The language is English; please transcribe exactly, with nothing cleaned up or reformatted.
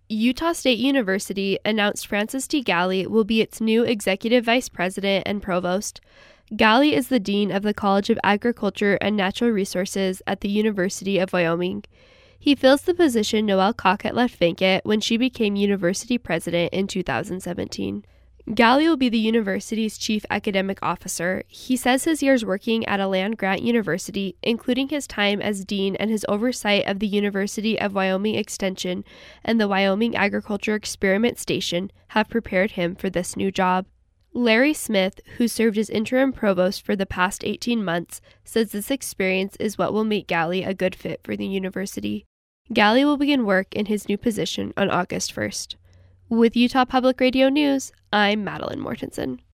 Utah State University announced Francis D. Galley will be its new executive vice president and provost. Galley is the dean of the College of Agriculture and Natural Resources at the University of Wyoming. He fills the position Noelle Cockett left vacant when she became university president in two thousand seventeen. Galley will be the university's chief academic officer. He says his years working at a land-grant university, including his time as dean and his oversight of the University of Wyoming Extension and the Wyoming Agriculture Experiment Station, have prepared him for this new job. Larry Smith, who served as interim provost for the past eighteen months, says this experience is what will make Galley a good fit for the university. Galley will begin work in his new position on August first. With Utah Public Radio News, I'm Madeline Mortensen.